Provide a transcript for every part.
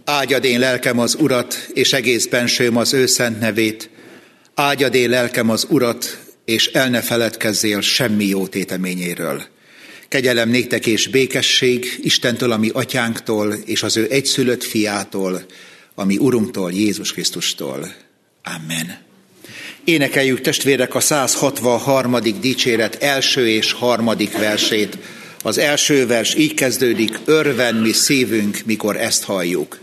Áldjad én lelkem az Urat, és egész bensőm az ő szent nevét. Áldjad én lelkem az Urat, és el ne feledkezzél semmi jó téteményéről. Kegyelem néktek és békesség Istentől, ami atyánktól, és az ő egyszülött fiától, ami Urunktól, Jézus Krisztustól. Amen. Énekeljük, testvérek, a 163. dicséret első és harmadik versét. Az első vers így kezdődik: örven mi szívünk, mikor ezt halljuk.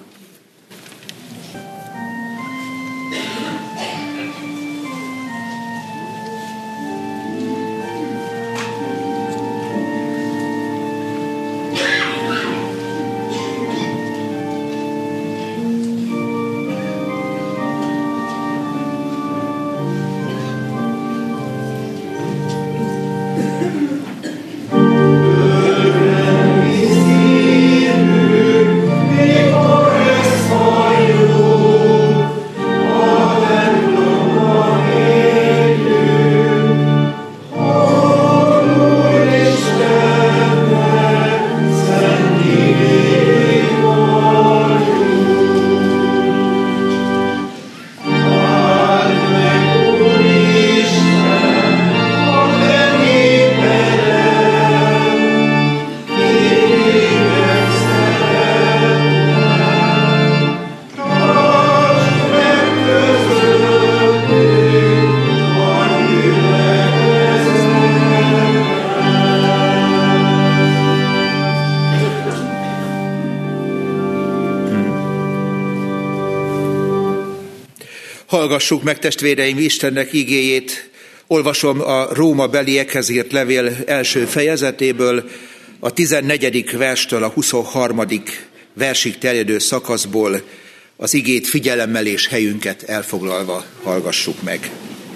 Hallgassuk meg, testvéreim, Istennek igéjét. Olvasom a Róma beliekhez írt levél első fejezetéből, a 14. verstől a 23. versig terjedő szakaszból, az igét figyelemmel és helyünket elfoglalva hallgassuk meg.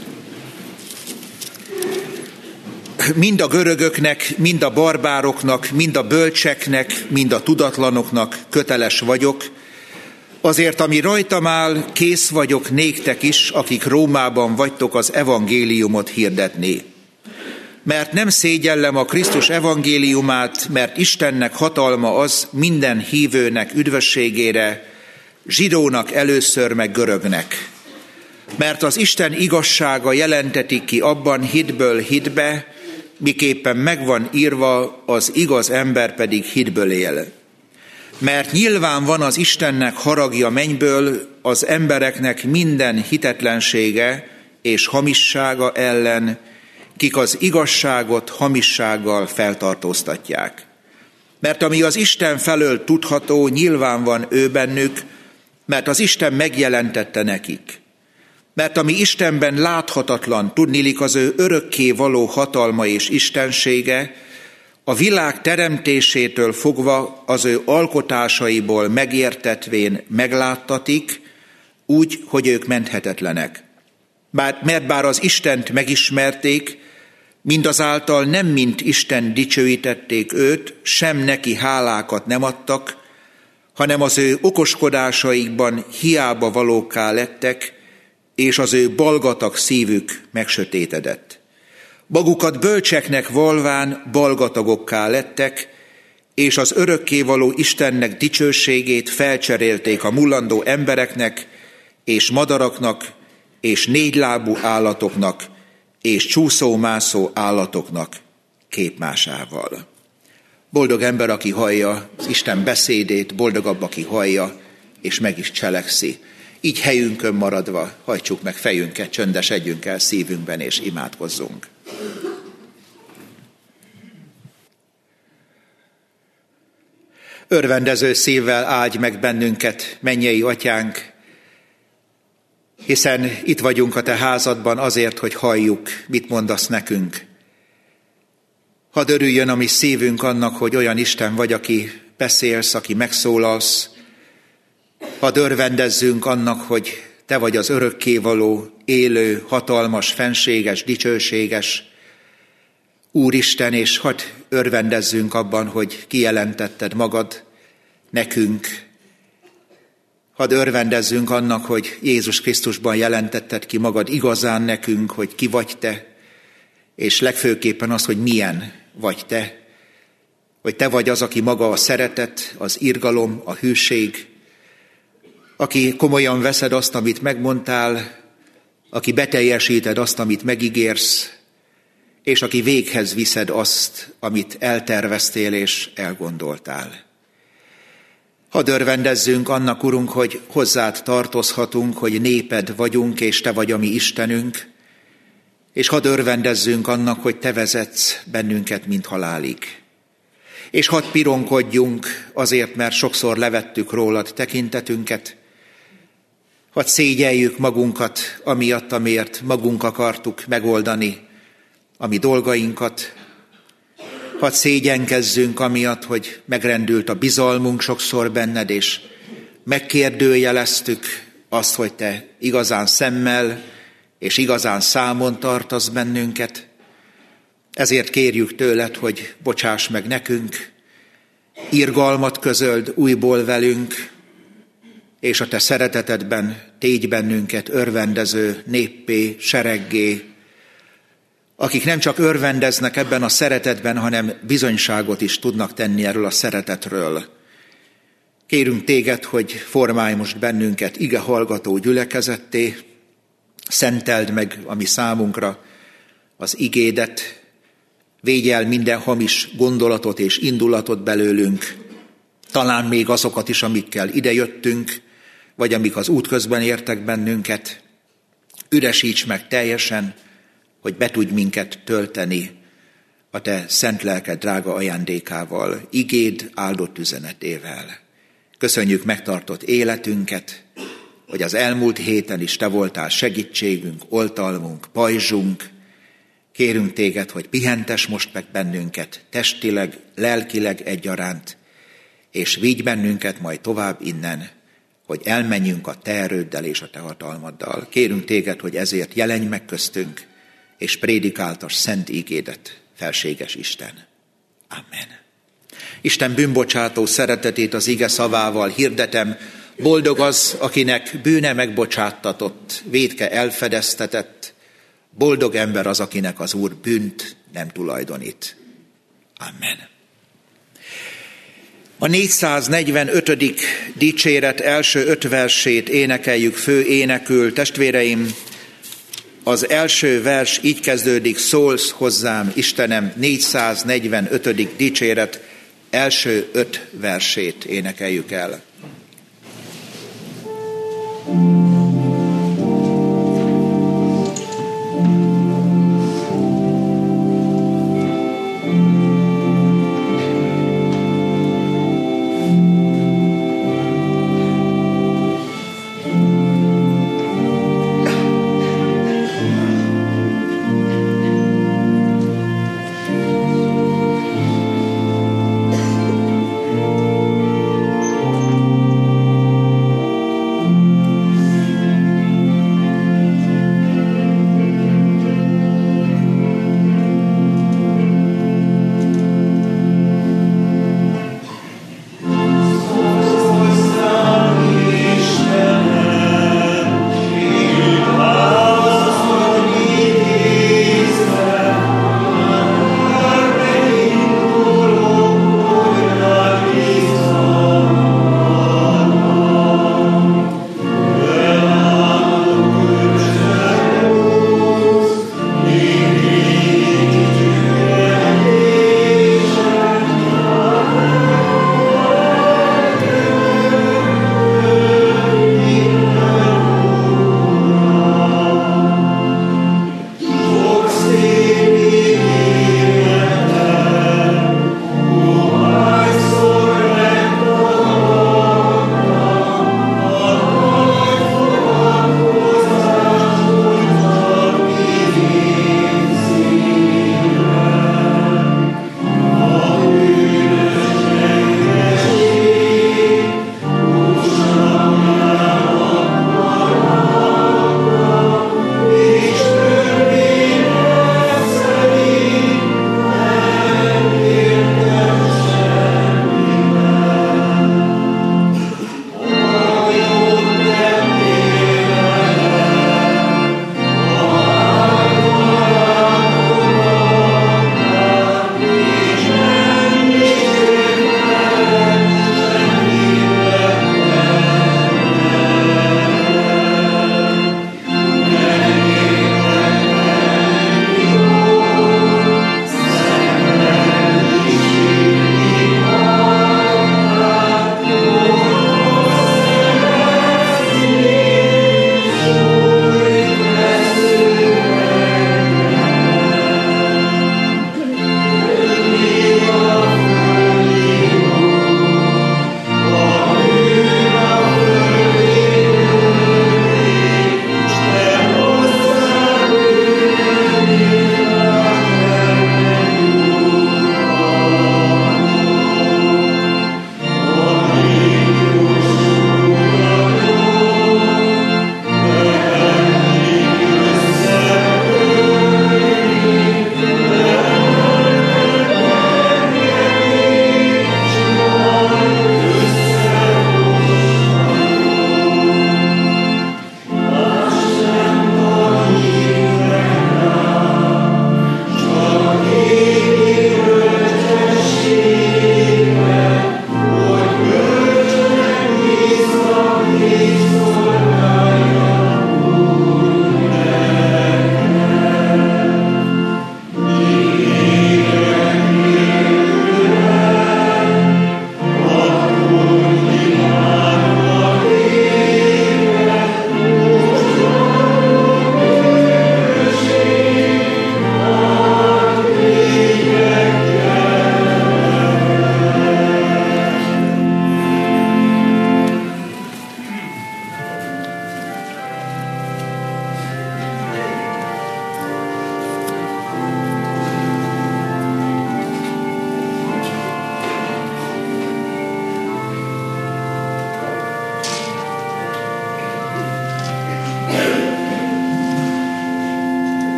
Mind a görögöknek, mind a barbároknak, mind a bölcseknek, mind a tudatlanoknak köteles vagyok, azért, ami rajtam áll, kész vagyok néktek is, akik Rómában vagytok, az evangéliumot hirdetni. Mert nem szégyellem a Krisztus evangéliumát, mert Istennek hatalma az minden hívőnek üdvösségére, zsidónak először, meg görögnek. Mert az Isten igazsága jelentetik ki abban hitből hitbe, miképpen megvan írva, az igaz ember pedig hitből él. Mert nyilván van az Istennek haragja mennyből az embereknek minden hitetlensége és hamissága ellen, kik az igazságot hamissággal feltartóztatják. Mert ami az Isten felől tudható, nyilván van ő bennük, mert az Isten megjelentette nekik. Mert ami Istenben láthatatlan, tudniillik az ő örökké való hatalma és istensége, a világ teremtésétől fogva az ő alkotásaiból megértetvén megláttatik, úgy, hogy ők menthetetlenek. Mert bár az Istent megismerték, mindazáltal nem mint Isten dicsőítették őt, sem neki hálákat nem adtak, hanem az ő okoskodásaikban hiába valókká lettek, és az ő balgatag szívük megsötétedett. Magukat bölcseknek valván balgatagokká lettek, és az örökkévaló Istennek dicsőségét felcserélték a mullandó embereknek, és madaraknak, és négylábú állatoknak, és csúszómászó állatoknak képmásával. Boldog ember, aki hallja az Isten beszédét, boldogabb, aki hallja, és meg is cselekszi. Így helyünkön maradva hajtsuk meg fejünket, csöndesedjünk el szívünkben, és imádkozzunk. Örvendező szívvel áldj meg bennünket, mennyei atyánk, hiszen itt vagyunk a te házadban azért, hogy halljuk, mit mondasz nekünk. Hadd örüljön a mi szívünk annak, hogy olyan Isten vagy, aki beszélsz, aki megszólalsz. Hadd örvendezzünk annak, hogy te vagy az örökkévaló, élő, hatalmas, fenséges, dicsőséges Úristen, és hadd örvendezzünk abban, hogy kijelentetted magad nekünk. Hadd örvendezzünk annak, hogy Jézus Krisztusban jelentetted ki magad igazán nekünk, hogy ki vagy te, és legfőképpen az, hogy milyen vagy te, hogy te vagy az, aki maga a szeretet, az irgalom, a hűség, aki komolyan veszed azt, amit megmondtál, aki beteljesíted azt, amit megígérsz, és aki véghez viszed azt, amit elterveztél és elgondoltál. Hadd örvendezzünk annak, Urunk, hogy hozzád tartozhatunk, hogy néped vagyunk, és te vagy a mi Istenünk, és hadd örvendezzünk annak, hogy te vezetsz bennünket, mint halálig. És hadd pironkodjunk azért, mert sokszor levettük rólad tekintetünket, hadd szégyeljük magunkat amiatt, amiért magunk akartuk megoldani a mi dolgainkat, hadd szégyenkezzünk amiatt, hogy megrendült a bizalmunk sokszor benned, és megkérdőjeleztük azt, hogy te igazán szemmel és igazán számon tartasz bennünket. Ezért kérjük tőled, hogy bocsáss meg nekünk, irgalmat közöld újból velünk, és a te szeretetedben tégy bennünket örvendező néppé, sereggé, akik nem csak örvendeznek ebben a szeretetben, hanem bizonyságot is tudnak tenni erről a szeretetről. Kérünk téged, hogy formálj most bennünket igehallgató gyülekezetté, szenteld meg a mi számunkra az igédet, védj el minden hamis gondolatot és indulatot belőlünk, talán még azokat is, amikkel idejöttünk, vagy amik az útközben értek bennünket. Üresíts meg teljesen, hogy be tudj minket tölteni a te szent lelked drága ajándékával, igéd áldott üzenetével. Köszönjük megtartott életünket, hogy az elmúlt héten is te voltál segítségünk, oltalmunk, pajzsunk. Kérünk téged, hogy pihentes most meg bennünket testileg, lelkileg egyaránt, és vigy bennünket majd tovább innen, hogy elmenjünk a te erőddel és a te hatalmaddal. Kérünk téged, hogy ezért jelenj meg köztünk, és prédikáltas szent ígédet, felséges Isten. Amen. Isten bűnbocsátó szeretetét az ige szavával hirdetem, boldog az, akinek bűne megbocsáttatott, vétke elfedeztetett, boldog ember az, akinek az Úr bűnt nem tulajdonít. Amen. A 445. dicséret első 5 versét énekeljük fő énekül. Testvéreim, az első vers így kezdődik: szólsz hozzám, Istenem, 445. dicséret első 5 versét énekeljük el.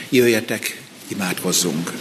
Jöjjetek, imádkozzunk!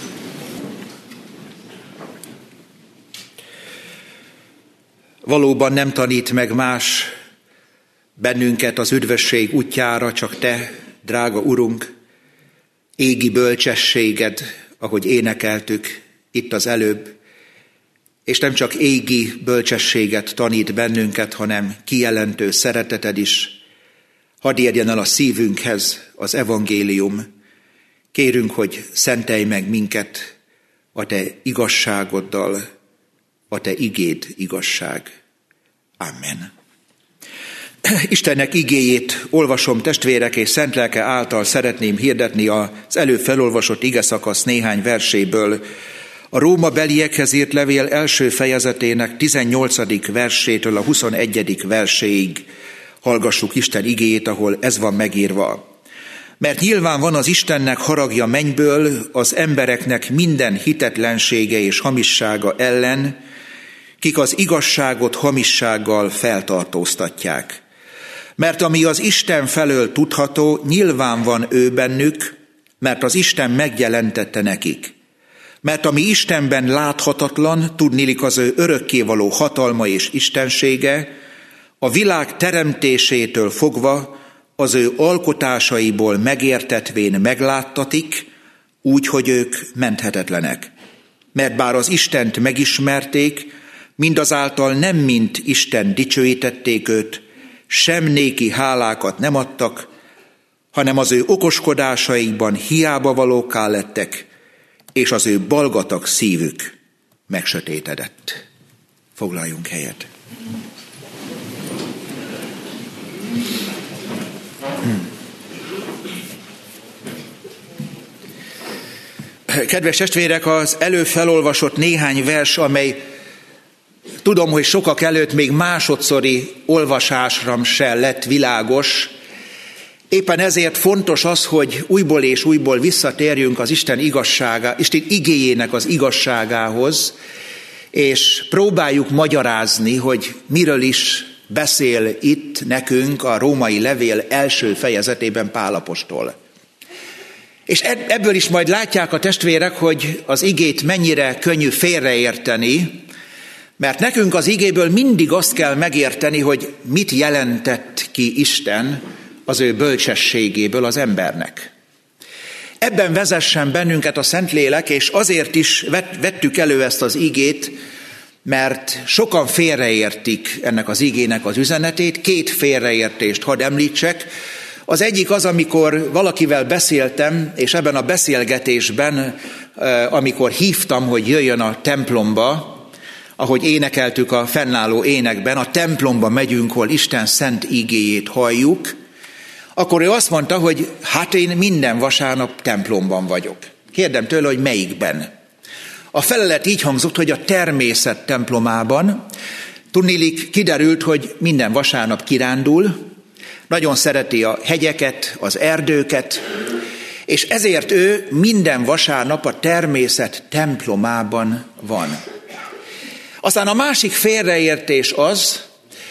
Valóban nem tanít meg más bennünket az üdvösség útjára, csak Te, drága Urunk, égi bölcsességed, ahogy énekeltük itt az előbb, és nem csak égi bölcsességet tanít bennünket, hanem kijelentő szereteted is. Hadd érjen el a szívünkhez az evangélium. Kérünk, hogy szentelj meg minket a Te igazságoddal, a Te igéd igazság. Amen. Istennek igéjét olvasom, testvérek, és szent lelke által szeretném hirdetni az előbb felolvasott igeszakasz néhány verséből. A Rómabeliekhez írt levél első fejezetének 18. versétől a 21. verséig hallgassuk Isten igéjét, ahol ez van megírva. Mert nyilván van az Istennek haragja mennyből az embereknek minden hitetlensége és hamissága ellen, kik az igazságot hamissággal feltartóztatják. Mert ami az Isten felől tudható, nyilván van ő bennük, mert az Isten megjelentette nekik. Mert ami Istenben láthatatlan, tudniillik az ő örökkévaló hatalma és istensége, a világ teremtésétől fogva az ő alkotásaiból megértetvén megláttatik, úgy, hogy ők menthetetlenek. Mert bár az Istent megismerték, mindazáltal nem mint Isten dicsőítették őt, sem néki hálákat nem adtak, hanem az ő okoskodásaikban hiába valókká lettek, és az ő balgatag szívük megsötétedett. Foglaljunk helyet. Kedves testvérek, az előbb felolvasott néhány vers, amely tudom, hogy sokak előtt még másodszori olvasásra se lett világos. Éppen ezért fontos az, hogy újból és újból visszatérjünk az Isten igéjének az igazságához, és próbáljuk magyarázni, hogy miről is beszél itt nekünk a római levél első fejezetében Pál apostol. És ebből is majd látják a testvérek, hogy az igét mennyire könnyű félreérteni, mert nekünk az igéből mindig azt kell megérteni, hogy mit jelentett ki Isten az ő bölcsességéből az embernek. Ebben vezessen bennünket a Szentlélek, és azért is vettük elő ezt az igét, mert sokan félreértik ennek az igének az üzenetét. Két félreértést hadd említsek. Az egyik az, amikor valakivel beszéltem, és ebben a beszélgetésben, amikor hívtam, hogy jöjjön a templomba, ahogy énekeltük a fennálló énekben, a templomba megyünk, hol Isten szent igéjét halljuk, akkor ő azt mondta, hogy hát én minden vasárnap templomban vagyok. Kérdem tőle, hogy melyikben. A felelet így hangzott, hogy a természet templomában. Tudniillik, kiderült, hogy minden vasárnap kirándul, nagyon szereti a hegyeket, az erdőket, és ezért ő minden vasárnap a természet templomában van. Aztán a másik félreértés az,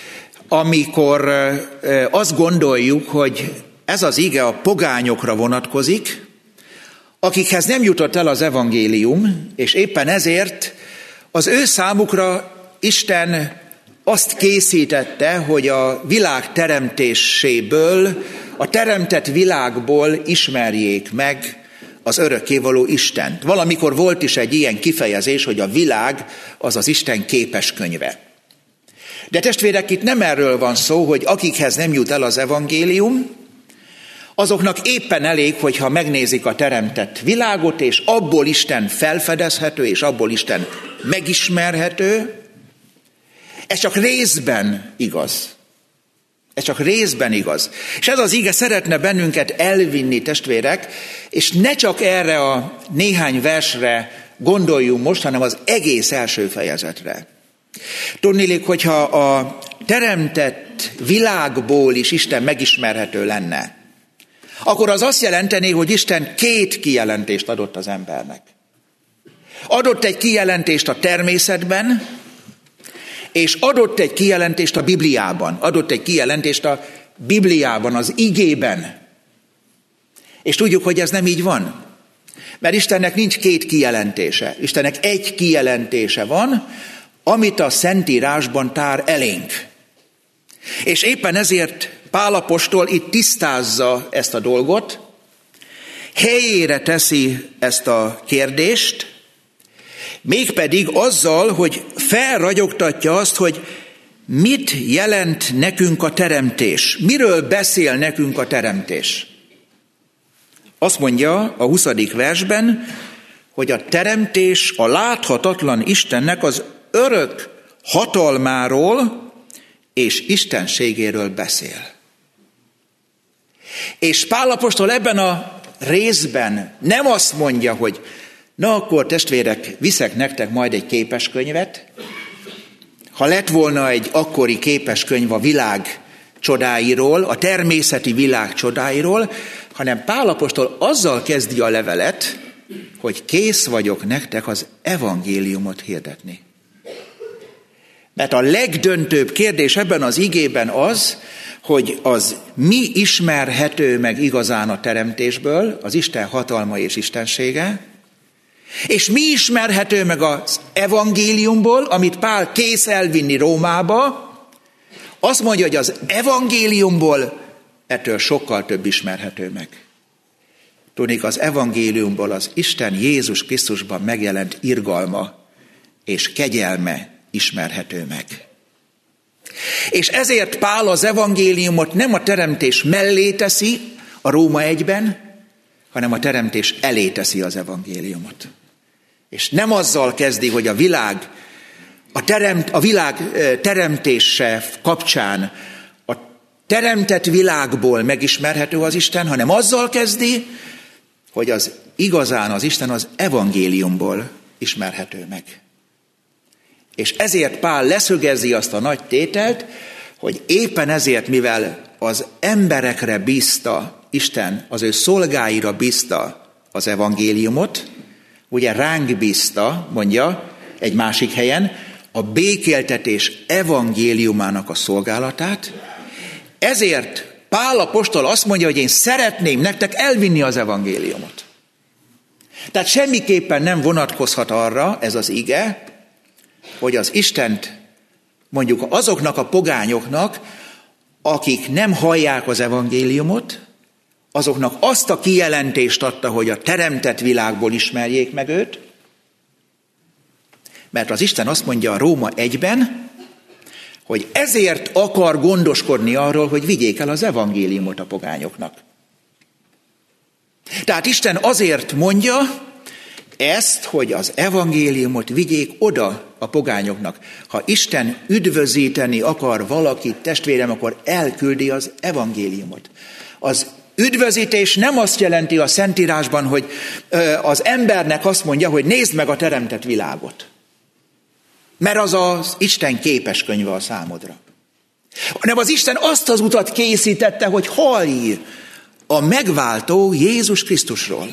amikor azt gondoljuk, hogy ez az ige a pogányokra vonatkozik, akikhez nem jutott el az evangélium, és éppen ezért az ő számukra Isten azt készítette, hogy a világ teremtéséből, a teremtett világból ismerjék meg az örökkévaló Istent. Valamikor volt is egy ilyen kifejezés, hogy a világ az az Isten képeskönyve. De testvérek, itt nem erről van szó, hogy akikhez nem jut el az evangélium, azoknak éppen elég, hogyha megnézik a teremtett világot, és abból Isten felfedezhető, és abból Isten megismerhető. Ez csak részben igaz. Ez csak részben igaz. És ez az ige szeretne bennünket elvinni, testvérek, és ne csak erre a néhány versre gondoljunk most, hanem az egész első fejezetre. Tudniillik, hogyha a teremtett világból is Isten megismerhető lenne, akkor az azt jelenteni, hogy Isten két kijelentést adott az embernek. Adott egy kijelentést a természetben, és adott egy kijelentést a Bibliában. Adott egy kijelentést a Bibliában, az igében. És tudjuk, hogy ez nem így van. Mert Istennek nincs két kijelentése. Istennek egy kijelentése van, amit a Szentírásban tár elénk. És éppen ezért Pál apostol itt tisztázza ezt a dolgot, helyére teszi ezt a kérdést, mégpedig azzal, hogy felragyogtatja azt, hogy mit jelent nekünk a teremtés, miről beszél nekünk a teremtés. Azt mondja a 20. versben, hogy a teremtés a láthatatlan Istennek az örök hatalmáról és istenségéről beszél. És Pál apostol ebben a részben nem azt mondja, hogy na akkor testvérek, viszek nektek majd egy képeskönyvet. Ha lett volna egy akkori képeskönyv a világ csodáiról, a természeti világ csodáiról, hanem Pál apostol azzal kezdi a levelet, hogy kész vagyok nektek az evangéliumot hirdetni. Mert a legdöntőbb kérdés ebben az igében az, hogy az mi ismerhető meg igazán a teremtésből, az Isten hatalma és istensége, és mi ismerhető meg az evangéliumból, amit Pál kész elvinni Rómába. Azt mondja, hogy az evangéliumból ettől sokkal több ismerhető meg. Tudnék, az evangéliumból az Isten Jézus Krisztusban megjelent irgalma és kegyelme ismerhető meg. És ezért Pál az evangéliumot nem a teremtés mellé teszi a Róma 1-ben, hanem a teremtés elé teszi az evangéliumot. És nem azzal kezdi, hogy a világ teremtése kapcsán a teremtett világból megismerhető az Isten, hanem azzal kezdi, hogy az igazán az Isten az evangéliumból ismerhető meg. És ezért Pál leszögezi azt a nagy tételt, hogy éppen ezért, mivel az emberekre bízta Isten, az ő szolgáira bízta az evangéliumot, ugye ránk bízta, mondja egy másik helyen, a békéltetés evangéliumának a szolgálatát, ezért Pál apostol azt mondja, hogy én szeretném nektek elvinni az evangéliumot. Tehát semmiképpen nem vonatkozhat arra ez az ige, hogy az Istent mondjuk azoknak a pogányoknak, akik nem hallják az evangéliumot, azoknak azt a kijelentést adta, hogy a teremtett világból ismerjék meg őt, mert az Isten azt mondja a Róma 1-ben, hogy ezért akar gondoskodni arról, hogy vigyék el az evangéliumot a pogányoknak. Tehát Isten azért mondja ezt, hogy az evangéliumot vigyék oda a pogányoknak. Ha Isten üdvözíteni akar valakit, testvérem, akkor elküldi az evangéliumot. Az üdvözítés nem azt jelenti a Szentírásban, hogy az embernek azt mondja, hogy nézd meg a teremtett világot. Mert az az Isten képeskönyve a számodra. Hanem az Isten azt az utat készítette, hogy hallj a megváltó Jézus Krisztusról.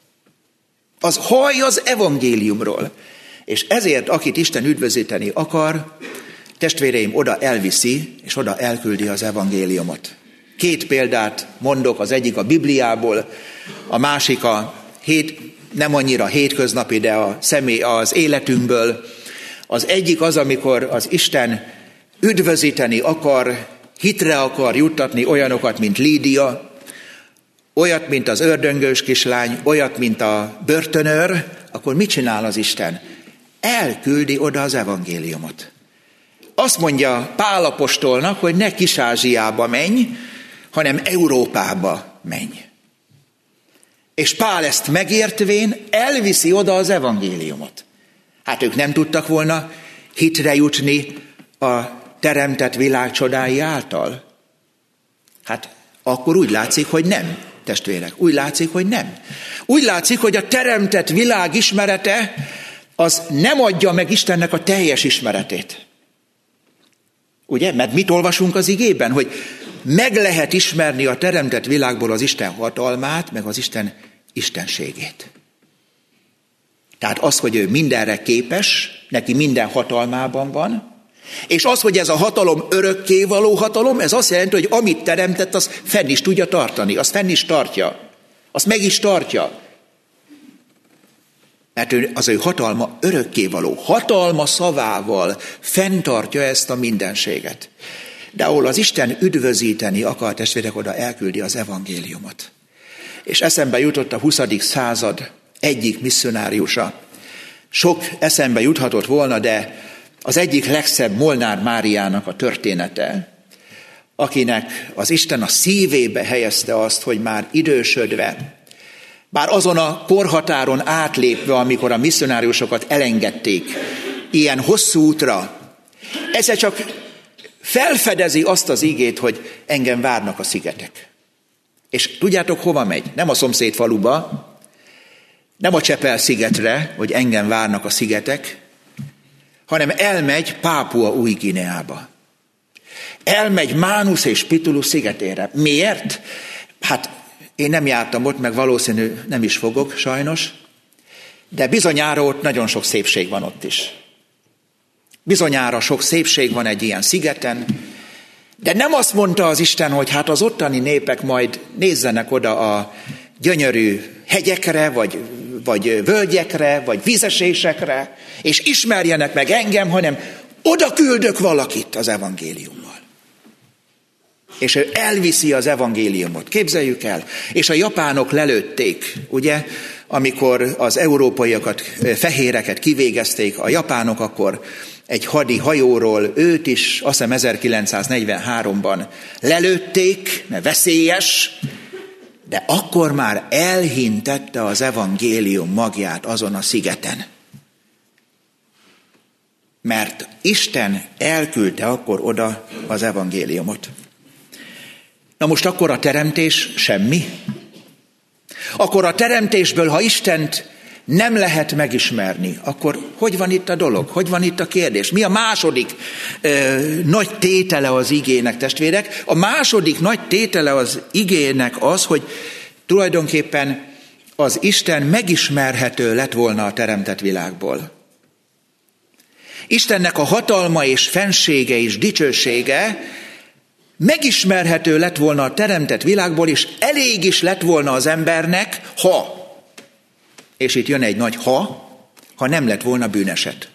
Az hallj az evangéliumról. És ezért, akit Isten üdvözíteni akar, testvéreim, oda elviszi, és oda elküldi az evangéliumot. 2 példát mondok, az egyik a Bibliából, a másik nem annyira hétköznapi, de az életünkből. Az egyik az, amikor az Isten üdvözíteni akar, hitre akar juttatni olyanokat, mint Lídia, olyat, mint az ördöngős kislány, olyat, mint a börtönőr, akkor mit csinál az Isten? Elküldi oda az evangéliumot. Azt mondja Pál apostolnak, hogy ne Kis-Ázsiába menj, hanem Európába menj. És Pál ezt megértvén elviszi oda az evangéliumot. Hát ők nem tudtak volna hitre jutni a teremtett világ csodái által? Hát akkor úgy látszik, hogy nem, testvérek. Úgy látszik, hogy nem. Úgy látszik, hogy a teremtett világ ismerete az nem adja meg Istennek a teljes ismeretét. Ugye? Mert mit olvasunk az igében? Hogy meg lehet ismerni a teremtett világból az Isten hatalmát, meg az Isten istenségét. Tehát az, hogy ő mindenre képes, neki minden hatalmában van, és az, hogy ez a hatalom örökkévaló hatalom, ez azt jelenti, hogy amit teremtett, az fenn is tudja tartani, azt fenn is tartja, azt meg is tartja. Mert az ő hatalma örökkévaló. Hatalma szavával fenntartja ezt a mindenséget. De ahol az Isten üdvözíteni akar, testvérek, oda elküldi az evangéliumot. És eszembe jutott a 20. század egyik misszionáriusa. Sok eszembe juthatott volna, de az egyik legszebb Molnár Máriának a története, akinek az Isten a szívébe helyezte azt, hogy már idősödve, bár azon a korhatáron átlépve, amikor a misszionáriusokat elengedték ilyen hosszú útra, egyszer csak felfedezi azt az igét, hogy engem várnak a szigetek. És tudjátok, hova megy? Nem a szomszéd faluba, nem a Csepel-szigetre, hogy engem várnak a szigetek, hanem elmegy Pápua Új-Guineába. Elmegy Manus és Pitulus szigetére. Miért? Hát én nem jártam ott, meg valószínű nem is fogok, sajnos, de bizonyára ott nagyon sok szépség van ott is. Bizonyára sok szépség van egy ilyen szigeten, de nem azt mondta az Isten, hogy hát az ottani népek majd nézzenek oda a gyönyörű hegyekre, vagy völgyekre, vagy vízesésekre, és ismerjenek meg engem, hanem oda küldök valakit az evangéliummal. És ő elviszi az evangéliumot, képzeljük el. És a japánok lelőtték, ugye, amikor az európaiakat, fehéreket kivégezték, a japánok akkor egy hadi hajóról őt is, azt hiszem 1943-ban lelőtték, mert veszélyes, de akkor már elhintette az evangélium magját azon a szigeten. Mert Isten elküldte akkor oda az evangéliumot. Na most akkor a teremtés semmi? Akkor a teremtésből, ha Istent nem lehet megismerni, akkor hogy van itt a dolog? Hogy van itt a kérdés? Mi a második nagy tétele az igének, testvérek? A második nagy tétele az igének az, hogy tulajdonképpen az Isten megismerhető lett volna a teremtett világból. Istennek a hatalma és fensége és dicsősége megismerhető lett volna a teremtett világból, és elég is lett volna az embernek, ha, és itt jön egy nagy ha nem lett volna bűneset.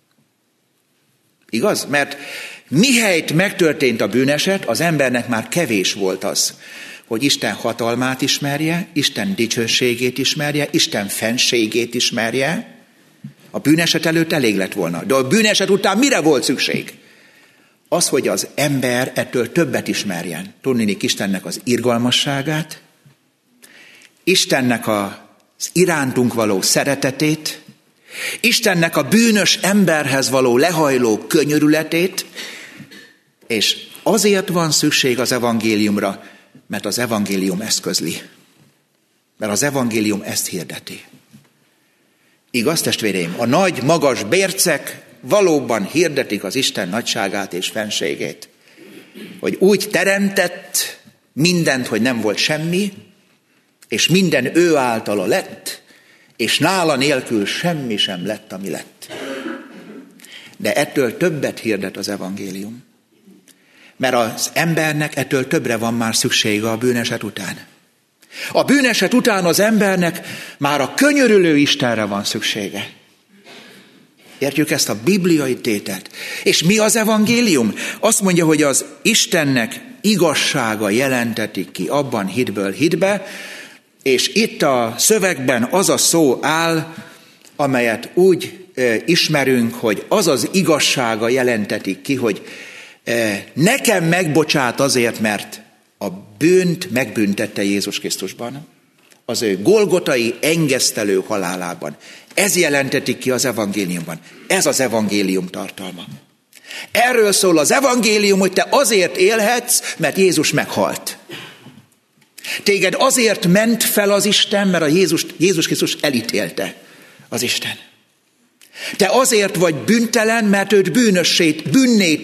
Igaz? Mert mihelyt megtörtént a bűneset, az embernek már kevés volt az, hogy Isten hatalmát ismerje, Isten dicsőségét ismerje, Isten fenségét ismerje. A bűneset előtt elég lett volna. De a bűneset után mire volt szükség? Az, hogy az ember ettől többet ismerjen. Tudniillik Istennek az irgalmasságát, Istennek az irántunk való szeretetét, Istennek a bűnös emberhez való lehajló könyörületét, és azért van szükség az evangéliumra, mert az evangélium ezt közli. Mert az evangélium ezt hirdeti. Igaz, testvéreim? A nagy, magas bércek valóban hirdetik az Isten nagyságát és fenségét. Hogy úgy teremtett mindent, hogy nem volt semmi, és minden ő általa lett, és nála nélkül semmi sem lett, ami lett. De ettől többet hirdet az evangélium. Mert az embernek ettől többre van már szüksége a bűneset után. A bűneset után az embernek már a könyörülő Istenre van szüksége. Értjük ezt a bibliai tételt. És mi az evangélium? Azt mondja, hogy az Istennek igazsága jelentetik ki abban hitből hitbe, és itt a szövegben az a szó áll, amelyet úgy ismerünk, hogy az az igazsága jelentetik ki, hogy nekem megbocsát azért, mert a bűnt megbüntette Jézus Krisztusban, az ő golgotai engesztelő halálában. Ez jelentetik ki az evangéliumban. Ez az evangélium tartalma. Erről szól az evangélium, hogy te azért élhetsz, mert Jézus meghalt. Téged azért ment fel az Isten, mert Jézus Krisztus elítélte az Isten. Te azért vagy bűntelen, mert őt bűnné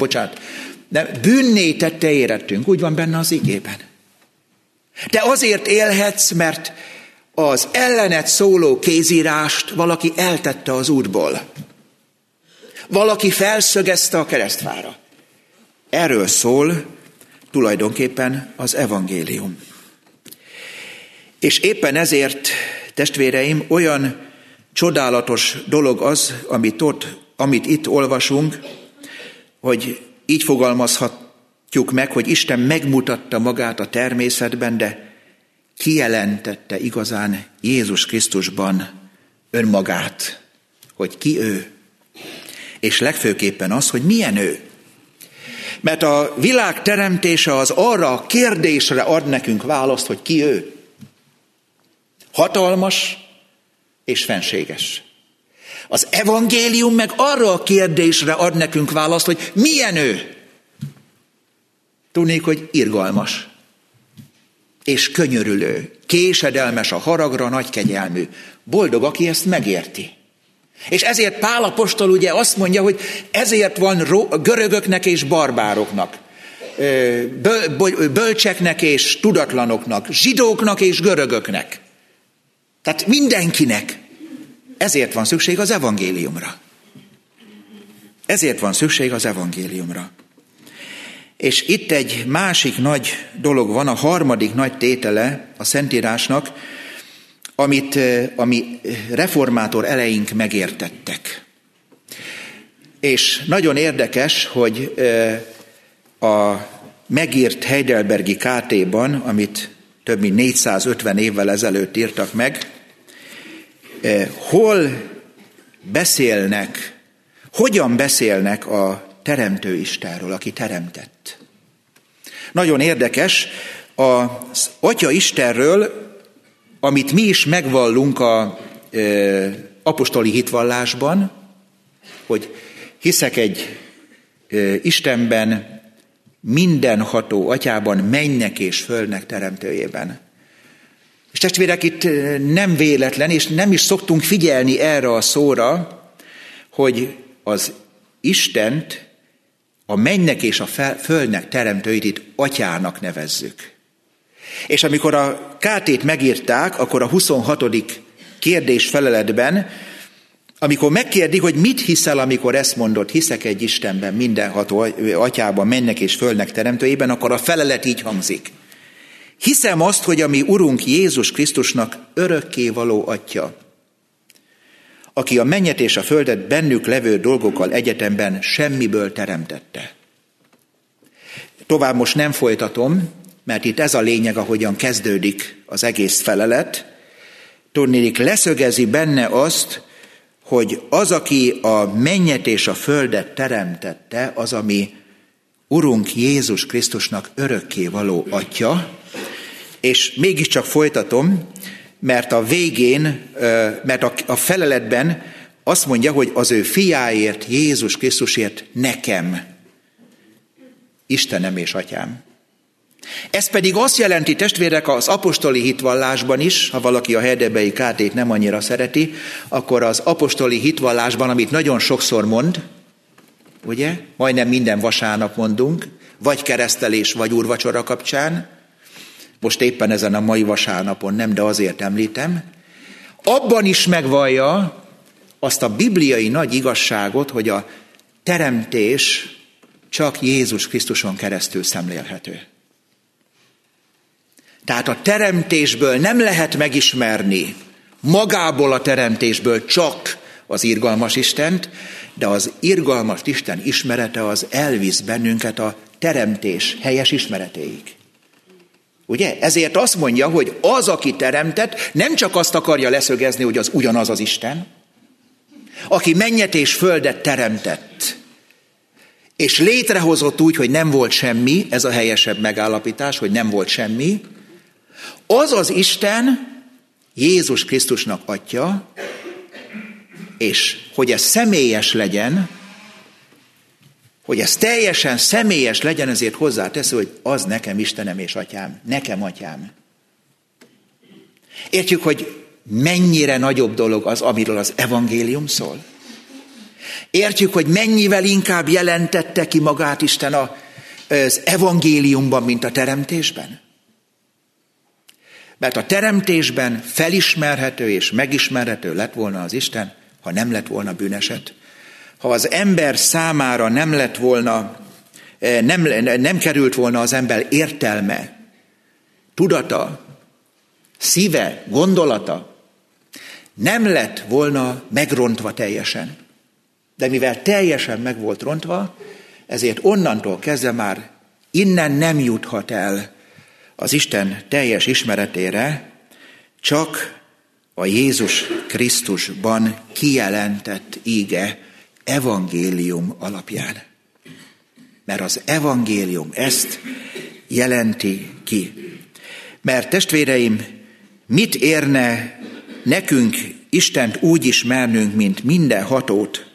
tette érettünk. Úgy van benne az igében. Te azért élhetsz, mert az ellened szóló kézírást valaki eltette az útból. Valaki felszögezte a keresztfára. Erről szól tulajdonképpen az evangélium. És éppen ezért, testvéreim, olyan Csodálatos dolog az, amit itt olvasunk, hogy így fogalmazhatjuk meg, hogy Isten megmutatta magát a természetben, de kijelentette igazán Jézus Krisztusban önmagát, hogy ki ő, és legfőképpen az, hogy milyen ő. Mert a világ teremtése az arra a kérdésre ad nekünk választ, hogy ki ő. Hatalmas és fenséges. Az evangélium meg arra a kérdésre ad nekünk választ, hogy milyen ő. Tudnék, hogy irgalmas és könyörülő, késedelmes a haragra, nagy kegyelmű. Boldog, aki ezt megérti. És ezért Pál apostol ugye azt mondja, hogy ezért van görögöknek és barbároknak, bölcseknek és tudatlanoknak, zsidóknak és görögöknek. Tehát mindenkinek. Ezért van szükség az evangéliumra. Ezért van szükség az evangéliumra. És itt egy másik nagy dolog van, a harmadik nagy tétele a Szentírásnak, ami reformátor eleink megértettek. És nagyon érdekes, hogy a megírt Heidelbergi KT-ban, amit több mint 450 évvel ezelőtt írtak meg, hogyan beszélnek a Teremtő Istenről, aki teremtett. Nagyon érdekes, az Atya Istenről, amit mi is megvallunk az apostoli hitvallásban, hogy hiszek egy Istenben, mindenható Atyában, mennynek és földnek teremtőjében. És testvérek, itt nem véletlen, és nem is szoktunk figyelni erre a szóra, hogy az Istent, a mennynek és a földnek teremtőit itt Atyának nevezzük. És amikor a KT-t megírták, akkor a 26. kérdés-feleletben, amikor megkérdik, hogy mit hiszel, amikor ezt mondod, hiszek egy Istenben, mindenható Atyában, mennynek és földnek teremtőjében, akkor a felelet így hangzik. Hiszem azt, hogy a mi Urunk Jézus Krisztusnak örökkévaló Atya, aki a mennyet és a földet bennük levő dolgokkal egyetemben semmiből teremtette. Tovább most nem folytatom, mert itt ez a lényeg, ahogyan kezdődik az egész felelet. Tudnélik, leszögezi benne azt, hogy az, aki a mennyet és a földet teremtette, az, ami Urunk Jézus Krisztusnak örökkévaló Atya, és mégiscsak folytatom, mert a végén, mert a feleletben azt mondja, hogy az ő fiáért, Jézus Krisztusért nekem, Istenem és Atyám. Ez pedig azt jelenti, testvérek, az apostoli hitvallásban is, ha valaki a Heidelbergi KT-t nem annyira szereti, akkor az apostoli hitvallásban, amit nagyon sokszor mond, ugye, majdnem minden vasárnap mondunk, vagy keresztelés, vagy úrvacsora kapcsán, most éppen ezen a mai vasárnapon nem, de azért említem, abban is megvallja azt a bibliai nagy igazságot, hogy a teremtés csak Jézus Krisztuson keresztül szemlélhető. Tehát a teremtésből nem lehet megismerni magából a teremtésből csak az irgalmas Istent, de az irgalmas Isten ismerete az elvisz bennünket a teremtés helyes ismeretéig. Ugye? Ezért azt mondja, hogy az, aki teremtett, nem csak azt akarja leszögezni, hogy az ugyanaz az Isten, aki mennyet és földet teremtett, és létrehozott úgy, hogy nem volt semmi, ez a helyesebb megállapítás, hogy nem volt semmi, az az Isten Jézus Krisztusnak Atya, és hogy ez személyes legyen, hogy ez teljesen személyes legyen, ezért hozzáteszi, hogy az nekem Istenem és Atyám, nekem Atyám. Értjük, hogy mennyire nagyobb dolog az, amiről az evangélium szól. Értjük, hogy mennyivel inkább jelentette ki magát Isten az evangéliumban, mint a teremtésben. Mert a teremtésben felismerhető és megismerhető lett volna az Isten, ha nem lett volna bűneset. Ha az ember számára nem lett volna, nem került volna az ember értelme, tudata, szíve, gondolata, nem lett volna megrontva teljesen. De mivel teljesen meg volt rontva, ezért onnantól kezdve már innen nem juthat el az Isten teljes ismeretére, csak a Jézus Krisztusban kijelentett íge evangélium alapján. Mert az evangélium ezt jelenti ki. Mert testvéreim, mit érne nekünk Istent úgy ismernünk, mint mindenhatót,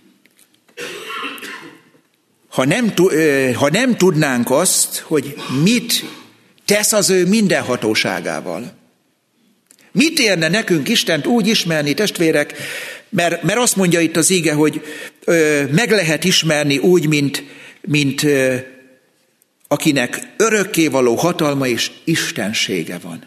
ha nem tudnánk azt, hogy mit tesz az ő mindenhatóságával. Mit érne nekünk Istent úgy ismerni, testvérek, mert azt mondja itt az íge, hogy meg lehet ismerni úgy, mint akinek örökkévaló hatalma és istensége van.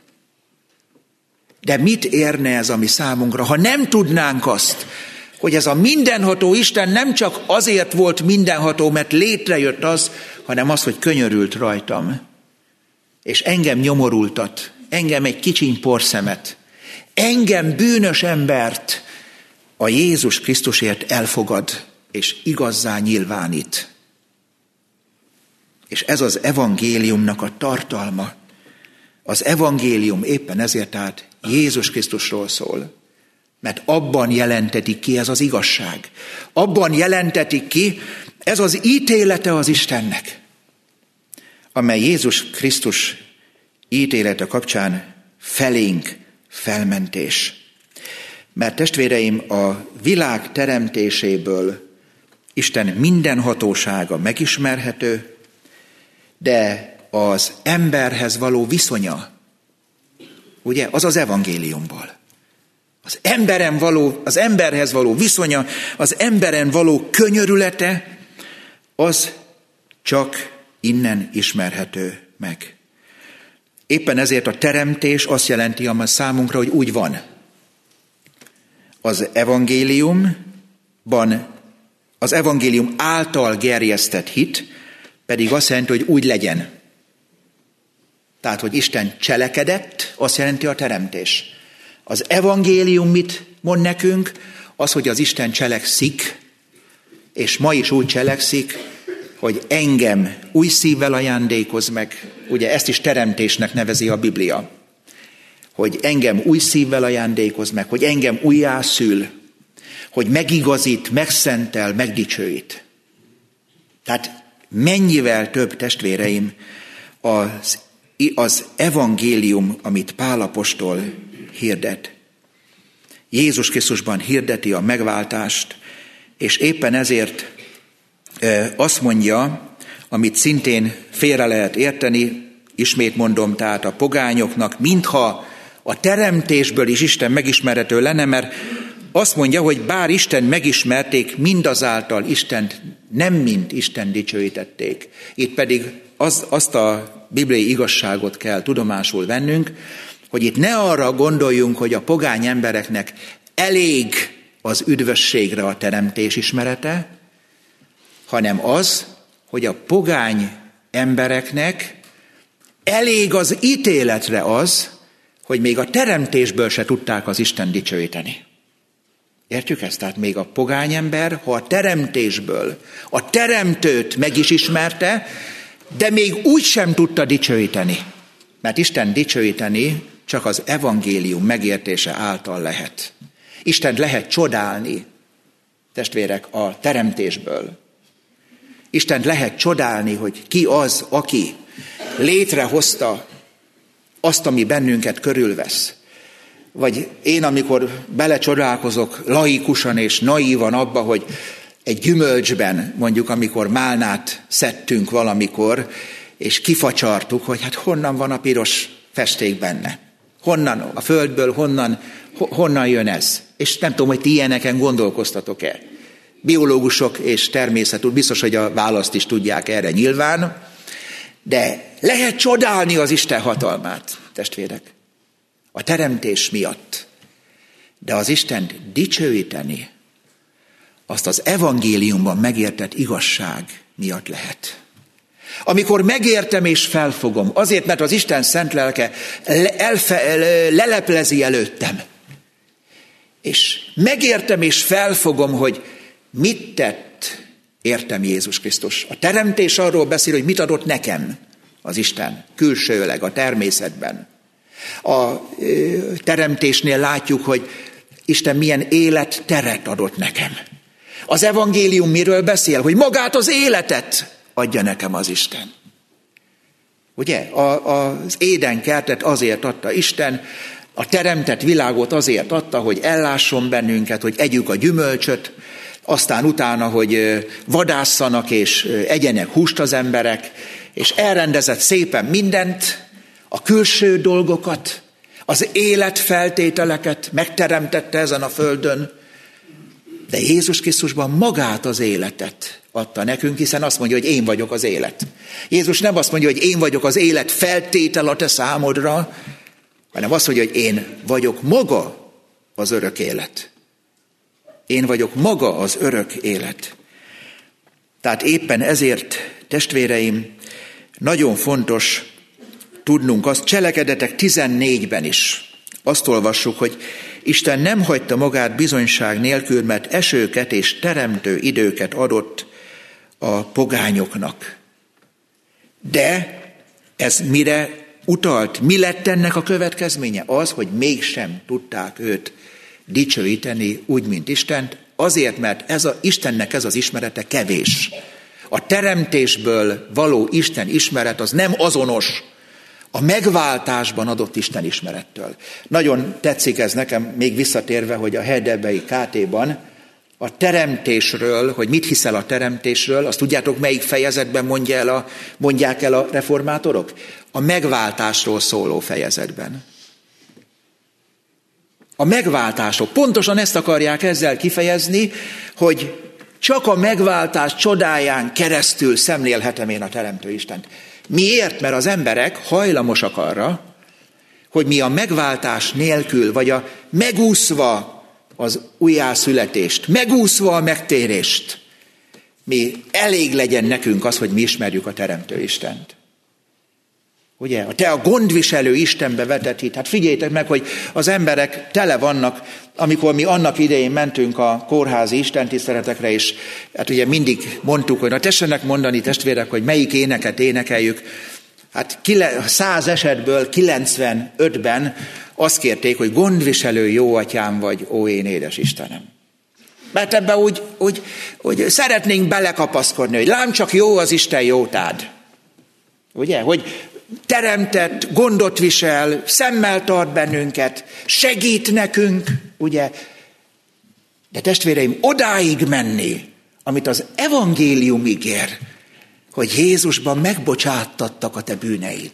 De mit érne ez a mi számunkra, ha nem tudnánk azt, hogy ez a mindenható Isten nem csak azért volt mindenható, mert létrejött az, hanem az, hogy könyörült rajtam, és engem nyomorultat, engem egy kicsiny porszemet, engem bűnös embert a Jézus Krisztusért elfogad, és igazzá nyilvánít. És ez az evangéliumnak a tartalma. Az evangélium éppen ezért tehát Jézus Krisztusról szól. Mert abban jelentetik ki ez az igazság. Abban jelentetik ki ez az ítélete az Istennek, amely Jézus Krisztus ítélete kapcsán felénk felmentés. Mert testvéreim, a világ teremtéséből Isten mindenhatósága megismerhető, de az emberhez való viszonya, ugye, az az evangéliumból. Az emberhez való viszonya, az emberen való könyörülete, az csak innen ismerhető meg. Éppen ezért a teremtés azt jelenti a számunkra, hogy úgy van. Az evangélium által gerjesztett hit pedig azt jelenti, hogy úgy legyen. Tehát, hogy Isten cselekedett, azt jelenti a teremtés. Az evangélium mit mond nekünk? Az, hogy az Isten cselekszik, és ma is úgy cselekszik, hogy engem új szívvel ajándékoz meg. Ugye ezt is teremtésnek nevezi a Biblia. Hogy engem új szívvel ajándékoz meg, hogy engem újjászül, hogy megigazít, megszentel, megdicsőít. Tehát mennyivel több, testvéreim, az evangélium, amit Pál apostol hirdet. Jézus Krisztusban hirdeti a megváltást, és éppen ezért azt mondja, amit szintén félre lehet érteni, ismét mondom, tehát a pogányoknak, mintha a teremtésből is Isten megismerhető lenne, mert azt mondja, hogy bár Isten megismerték, mindazáltal Istent nem mint Isten dicsőítették. Itt pedig azt a bibliai igazságot kell tudomásul vennünk, hogy itt ne arra gondoljunk, hogy a pogány embereknek elég az üdvösségre a teremtés ismerete, hanem az, hogy a pogány embereknek elég az ítéletre az, hogy még a teremtésből se tudták az Isten dicsőíteni. Értjük ezt? Tehát még a pogány ember, ha a teremtésből a teremtőt meg is ismerte, de még úgy sem tudta dicsőíteni. Mert Isten dicsőíteni csak az evangélium megértése által lehet. Istent lehet csodálni, testvérek, a teremtésből. Istent lehet csodálni, hogy ki az, aki létrehozta azt, ami bennünket körülvesz. Vagy én, amikor belecsodálkozok laikusan és naívan abba, hogy egy gyümölcsben, mondjuk amikor málnát szedtünk valamikor, és kifacsartuk, hogy hát honnan van a piros festék benne. Honnan, a földből, honnan jön ez? És nem tudom, hogy ti ilyeneken gondolkoztatok-e. Biológusok és természetúgy biztos, hogy a választ is tudják erre nyilván, de lehet csodálni az Isten hatalmát, testvérek, a teremtés miatt. De az Istent dicsőíteni, azt az evangéliumban megértett igazság miatt lehet. Amikor megértem és felfogom, azért, mert az Isten szent lelke leleplezi előttem, és megértem és felfogom, hogy mit tett értem Jézus Krisztus. A teremtés arról beszél, hogy mit adott nekem az Isten, külsőleg, a természetben. A teremtésnél látjuk, hogy Isten milyen életteret adott nekem. Az evangélium miről beszél? Hogy magát az életet adja nekem az Isten. Ugye? Az édenkertet azért adta Isten, a teremtett világot azért adta, hogy ellásson bennünket, hogy együk a gyümölcsöt, aztán utána, hogy vadászanak és egyenek húst az emberek, és elrendezett szépen mindent, a külső dolgokat, az életfeltételeket megteremtette ezen a földön, de Jézus Krisztusban magát az életet adta nekünk, hiszen azt mondja, hogy én vagyok az élet. Jézus nem azt mondja, hogy én vagyok az élet feltétel a te számodra, hanem azt mondja, hogy én vagyok maga az örök élet. Én vagyok maga az örök élet. Tehát éppen ezért, testvéreim, nagyon fontos tudnunk azt, Cselekedetek 14-ben is azt olvassuk, hogy Isten nem hagyta magát bizonyság nélkül, mert esőket és teremtő időket adott a pogányoknak. De ez mire utalt? Mi lett ennek a következménye? Az, hogy mégsem tudták őt dicsőíteni úgy, mint Istent, azért, mert Istennek ez az ismerete kevés. A teremtésből való Isten ismeret az nem azonos a megváltásban adott Isten ismerettől. Nagyon tetszik ez nekem, még visszatérve, hogy a Heidelbergi KT-ban a teremtésről, hogy mit hiszel a teremtésről, azt tudjátok, melyik fejezetben mondják el a reformátorok? A megváltásról szóló fejezetben. A megváltásról. Pontosan ezt akarják ezzel kifejezni, hogy csak a megváltás csodáján keresztül szemlélhetem én a Teremtő Istent. Miért? Mert az emberek hajlamosak arra, hogy mi a megváltás nélkül, vagy a megúszva az újjászületést, megúszva a megtérést, mi elég legyen nekünk az, hogy mi ismerjük a Teremtő Istent. Ugye? Te a gondviselő Istenbe vetett hit. Hát figyeljétek meg, hogy az emberek tele vannak, amikor mi annak idején mentünk a kórházi istentiszteletekre, és hát ugye mindig mondtuk, hogy na tessenek mondani testvérek, hogy melyik éneket énekeljük. Hát 100 esetből 95-ben azt kérték, hogy gondviselő jó atyám vagy, ó én édes Istenem. Mert ebbe úgy szeretnénk belekapaszkodni, hogy lám csak jó az Isten jótád. Ugye, hogy teremtett, gondot visel, szemmel tart bennünket, segít nekünk, ugye. De testvéreim, odáig menni, amit az evangélium ígér, hogy Jézusban megbocsáttattak a te bűneid.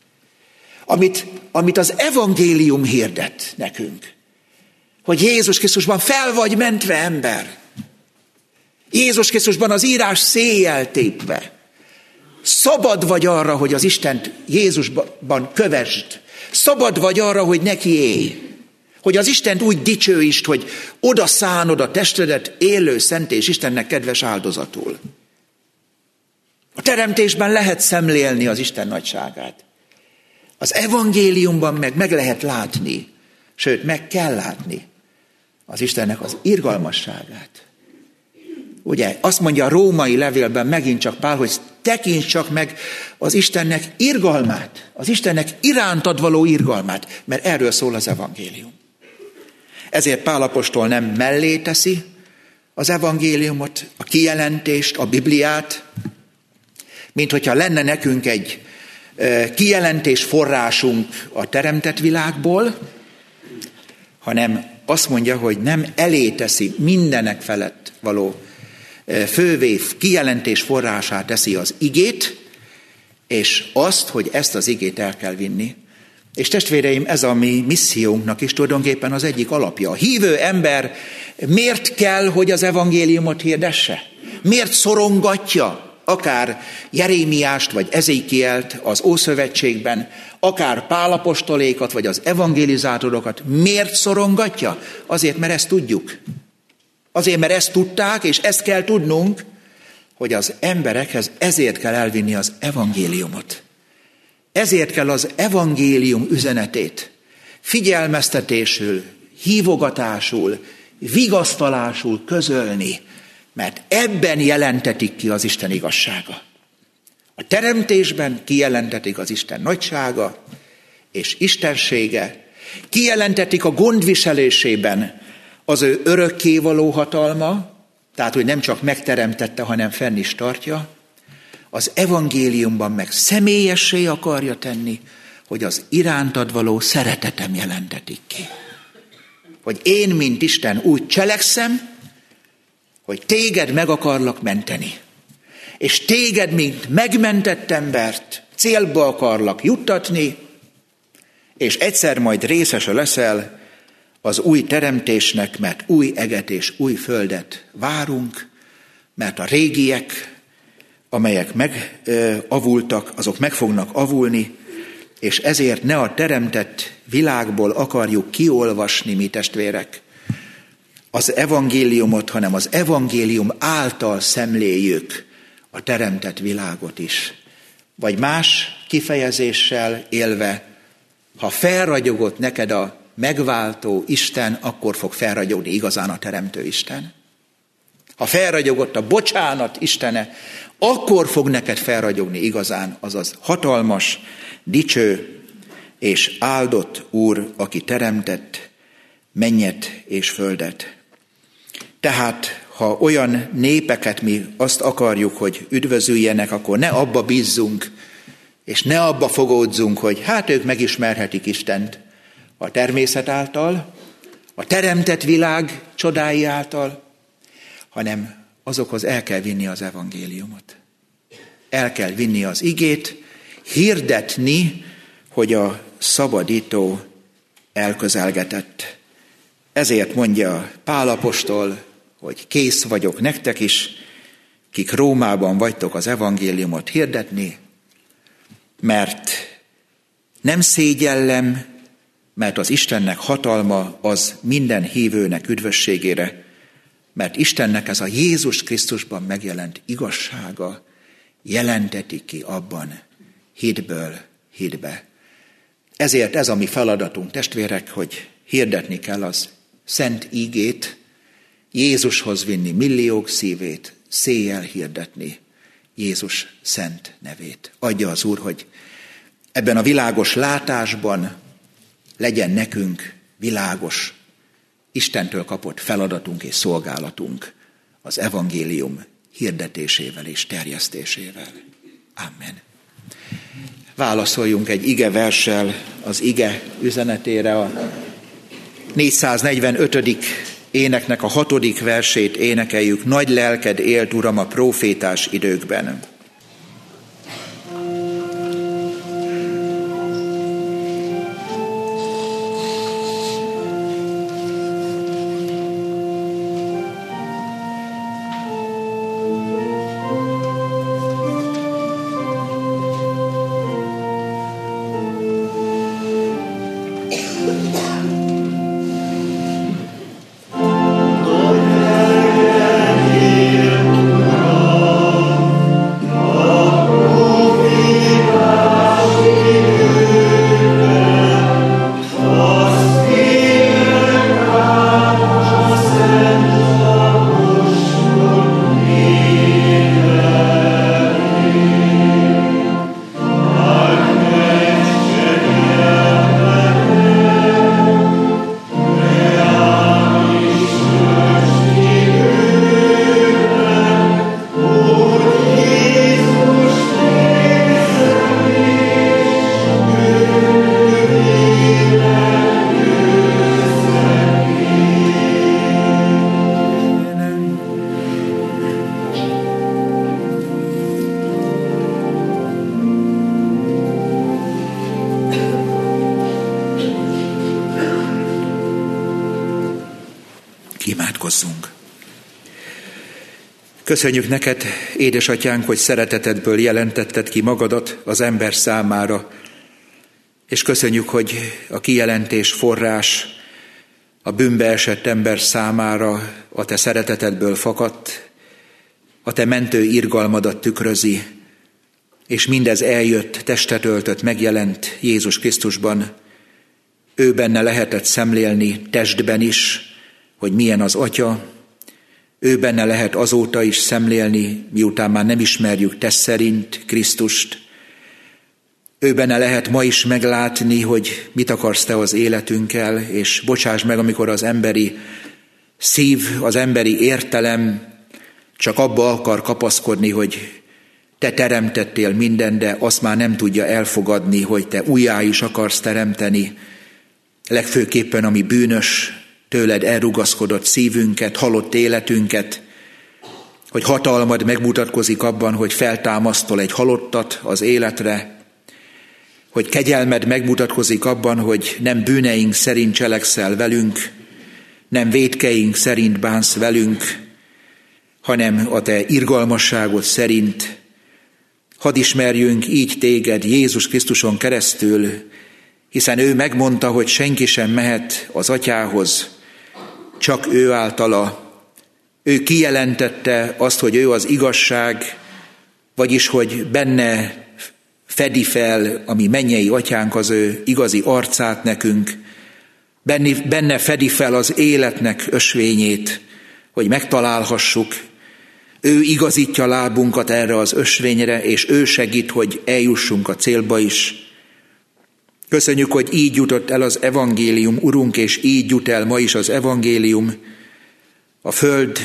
Amit az evangélium hirdet nekünk, hogy Jézus Krisztusban fel vagy mentve ember. Jézus Krisztusban az írás széjjel tépve. Szabad vagy arra, hogy az Istent Jézusban kövesd. Szabad vagy arra, hogy neki élj. Hogy az Istent úgy dicsőítsd, hogy oda szánod a testedet élő, szent és Istennek kedves áldozatul. A teremtésben lehet szemlélni az Isten nagyságát. Az evangéliumban meg lehet látni, sőt, meg kell látni az Istennek az irgalmasságát. Ugye, azt mondja a római levélben megint csak Pál, hogy tekints csak meg az Istennek irgalmát, az Istennek irántad való irgalmát, mert erről szól az evangélium. Ezért Pál apostol nem mellé teszi az evangéliumot, a kijelentést, a Bibliát, mint hogyha lenne nekünk egy kijelentés forrásunk a teremtett világból, hanem azt mondja, hogy nem elé teszi, mindenek felett való fővé kijelentés forrását teszi az igét, és azt, hogy ezt az igét el kell vinni. És testvéreim, ez a mi missziónknak is tulajdonképpen az egyik alapja. A hívő ember miért kell, hogy az evangéliumot hirdesse? Miért szorongatja akár Jerémiást vagy Ezékielt az Ószövetségben, akár Pál apostolékat vagy az evangélizátorokat? Miért szorongatja? Azért, mert ezt tudjuk. Azért, mert ezt tudták, és ezt kell tudnunk, hogy az emberekhez ezért kell elvinni az evangéliumot. Ezért kell az evangélium üzenetét figyelmeztetésül, hívogatásul, vigasztalásul közölni, mert ebben jelentetik ki az Isten igazsága. A teremtésben kijelentetik az Isten nagysága és istensége, kijelentetik a gondviselésében az ő örökkévaló hatalma, tehát, hogy nem csak megteremtette, hanem fenn is tartja, az evangéliumban meg személyessé akarja tenni, hogy az irántad való szeretetem jelentetik ki. Hogy én, mint Isten, úgy cselekszem, hogy téged meg akarlak menteni. És téged, mint megmentett embert, célba akarlak juttatni, és egyszer majd részese leszel az új teremtésnek, mert új eget és új földet várunk, mert a régiek, amelyek megavultak, azok meg fognak avulni, és ezért ne a teremtett világból akarjuk kiolvasni, mi testvérek, az evangéliumot, hanem az evangélium által szemléljük a teremtett világot is. Vagy más kifejezéssel élve, ha felragyogott neked a megváltó Isten, akkor fog felragyogni igazán a teremtő Isten. Ha felragyogott a bocsánat Istene, akkor fog neked felragyogni igazán az az hatalmas, dicső és áldott Úr, aki teremtett mennyet és földet. Tehát, ha olyan népeket mi azt akarjuk, hogy üdvözüljenek, akkor ne abba bízzunk, és ne abba fogódzunk, hogy hát ők megismerhetik Istent a természet által, a teremtett világ csodái által, hanem azokhoz el kell vinni az evangéliumot. El kell vinni az igét, hirdetni, hogy a szabadító elközelgetett. Ezért mondja Pál apostol, hogy kész vagyok nektek is, kik Rómában vagytok, az evangéliumot hirdetni, mert nem szégyellem, mert az Istennek hatalma az minden hívőnek üdvösségére, mert Istennek ez a Jézus Krisztusban megjelent igazsága jelenteti ki abban hitből hitbe. Ezért ez a mi feladatunk, testvérek, hogy hirdetni kell az szent ígét, Jézushoz vinni milliók szívét, széjjel hirdetni Jézus szent nevét. Adja az Úr, hogy ebben a világos látásban legyen nekünk világos, Istentől kapott feladatunk és szolgálatunk az evangélium hirdetésével és terjesztésével. Amen. Válaszoljunk egy ige verssel az ige üzenetére, a 445. éneknek a 6. versét énekeljük. Nagy lelked élt, Uram, a prófétás időkben. Imádkozzunk. Köszönjük neked, édesatyánk, hogy szeretetedből jelentetted ki magadat az ember számára, és köszönjük, hogy a kijelentés forrás a bűnbe esett ember számára a te szeretetedből fakadt, a te mentő irgalmadat tükrözi, és mindez eljött, testet öltött, megjelent Jézus Krisztusban. Ő benne lehetett szemlélni testben is, hogy milyen az Atya. Ő benne lehet azóta is szemlélni, miután már nem ismerjük test szerint Krisztust. Ő benne lehet ma is meglátni, hogy mit akarsz te az életünkkel, és bocsáss meg, amikor az emberi szív, az emberi értelem csak abba akar kapaszkodni, hogy te teremtettél mindent, de azt már nem tudja elfogadni, hogy te újjá is akarsz teremteni. Legfőképpen, ami bűnös, tőled elrugaszkodott szívünket, halott életünket, hogy hatalmad megmutatkozik abban, hogy feltámasztol egy halottat az életre, hogy kegyelmed megmutatkozik abban, hogy nem bűneink szerint cselekszel velünk, nem vétkeink szerint bánsz velünk, hanem a te irgalmasságod szerint. Hadd ismerjünk így téged Jézus Krisztuson keresztül, hiszen ő megmondta, hogy senki sem mehet az Atyához, csak ő általa. Ő kijelentette azt, hogy ő az igazság, vagyis hogy benne fedi fel a mi mennyei Atyánk az ő igazi arcát nekünk, benne fedi fel az életnek ösvényét, hogy megtalálhassuk. Ő igazítja lábunkat erre az ösvényre, és ő segít, hogy eljussunk a célba is. Köszönjük, hogy így jutott el az evangélium, Urunk, és így jut el ma is az evangélium a föld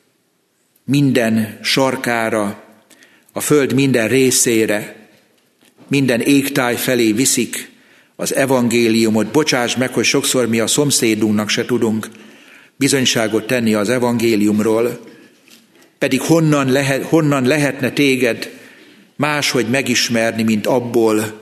minden sarkára, a föld minden részére, minden égtáj felé viszik az evangéliumot. Bocsáss meg, hogy sokszor mi a szomszédunknak se tudunk bizonyságot tenni az evangéliumról, pedig honnan lehetne téged máshogy megismerni, mint abból.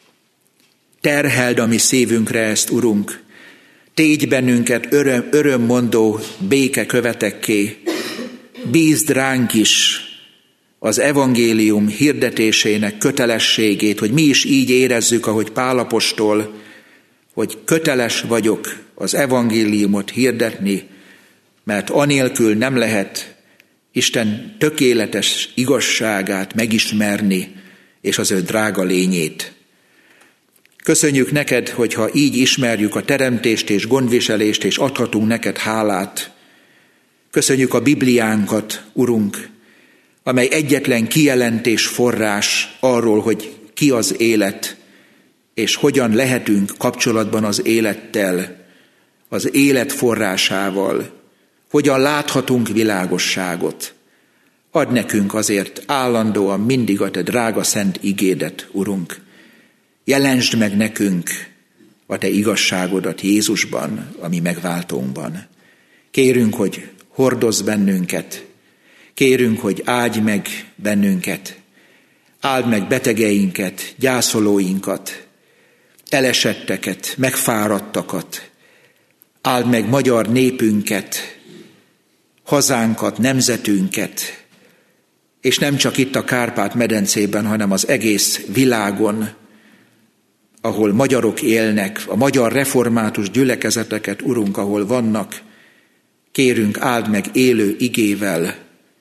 Terheld a mi szívünkre ezt, Urunk. Tégy bennünket örömmondó békekövetekké. Bízd ránk is az evangélium hirdetésének kötelességét, hogy mi is így érezzük, ahogy Pál apostol, hogy köteles vagyok az evangéliumot hirdetni, mert anélkül nem lehet Isten tökéletes igazságát megismerni, és az ő drága lényét. Köszönjük neked, hogyha így ismerjük a teremtést és gondviselést, és adhatunk neked hálát. Köszönjük a Bibliánkat, Urunk, amely egyetlen kijelentés forrás arról, hogy ki az élet, és hogyan lehetünk kapcsolatban az élettel, az élet forrásával, hogyan láthatunk világosságot. Add nekünk azért állandóan mindig a te drága szent igédet, Urunk. Jelentsd meg nekünk a te igazságodat Jézusban, a mi megváltónkban. Kérünk, hogy hordozz bennünket, kérünk, hogy áldj meg bennünket, áld meg betegeinket, gyászolóinkat, elesetteket, megfáradtakat, áld meg magyar népünket, hazánkat, nemzetünket, és nem csak itt a Kárpát-medencében, hanem az egész világon, ahol magyarok élnek, a magyar református gyülekezeteket, Urunk, ahol vannak, kérünk, áld meg élő igével,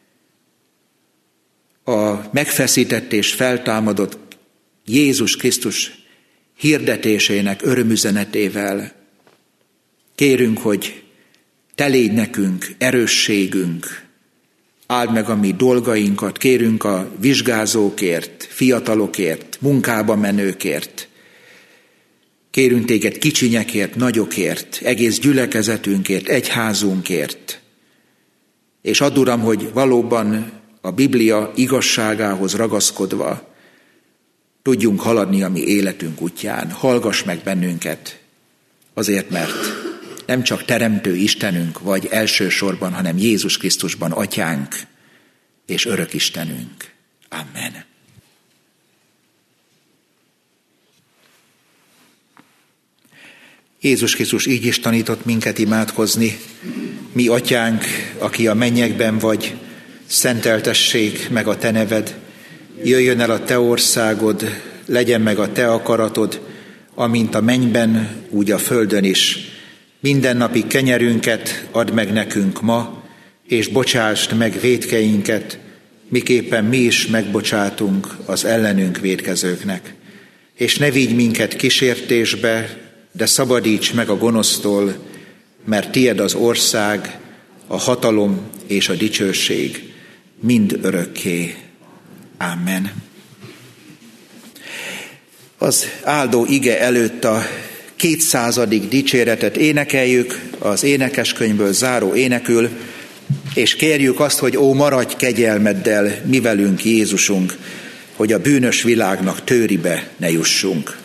a megfeszített és feltámadott Jézus Krisztus hirdetésének örömüzenetével. Kérünk, hogy te légy nekünk erősségünk, áld meg a mi dolgainkat, kérünk a vizsgázókért, fiatalokért, munkába menőkért, kérünk téged kicsinyekért, nagyokért, egész gyülekezetünkért, egyházunkért, és add, Uram, hogy valóban a Biblia igazságához ragaszkodva tudjunk haladni a mi életünk útján. Hallgass meg bennünket, azért, mert nem csak teremtő Istenünk vagy elsősorban, hanem Jézus Krisztusban Atyánk és örök Istenünk. Amen. Jézus Krisztus így is tanított minket imádkozni. Mi Atyánk, aki a mennyekben vagy, szenteltessék meg a te neved, jöjjön el a te országod, legyen meg a te akaratod, amint a mennyben, úgy a földön is. Mindennapi kenyerünket add meg nekünk ma, és bocsásd meg vétkeinket, miképpen mi is megbocsátunk az ellenünk vétkezőknek. És ne vigy minket kísértésbe, de szabadíts meg a gonosztól, mert tied az ország, a hatalom és a dicsőség mind örökké. Amen. Az áldó ige előtt a 200. dicséretet énekeljük, az énekeskönyvből záró énekül, és kérjük azt, hogy ó, maradj kegyelmeddel mi velünk, Jézusunk, hogy a bűnös világnak tőribe ne jussunk.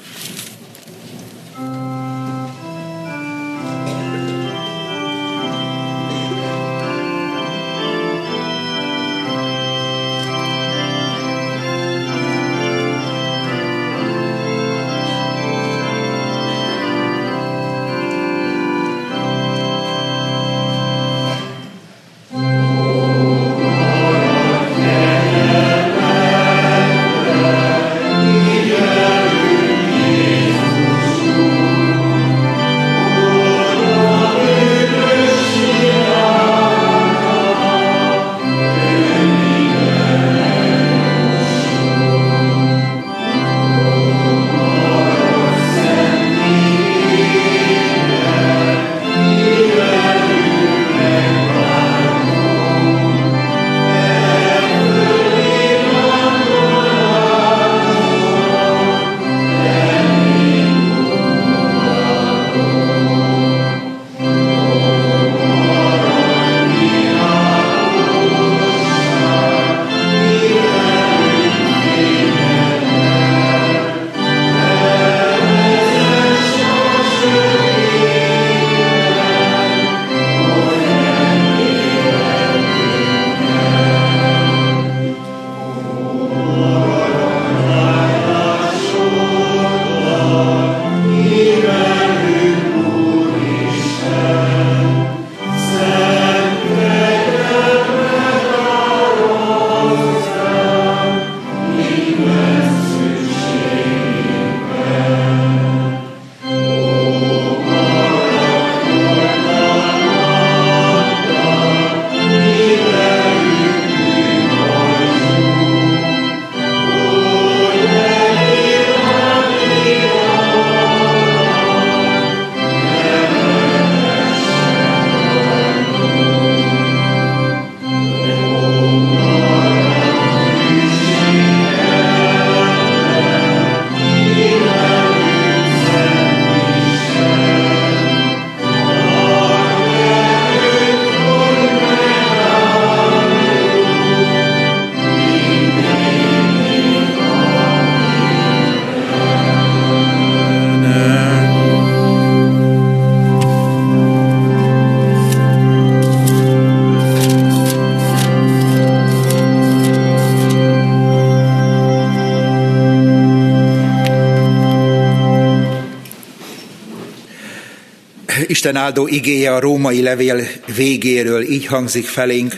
Isten áldó igéje a római levél végéről így hangzik felénk: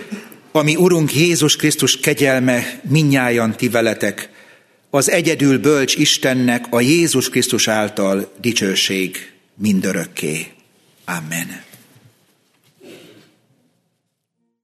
ami Urunk Jézus Krisztus kegyelme mindnyájan ti veletek, az egyedül bölcs Istennek a Jézus Krisztus által dicsőség mindörökké. Amen.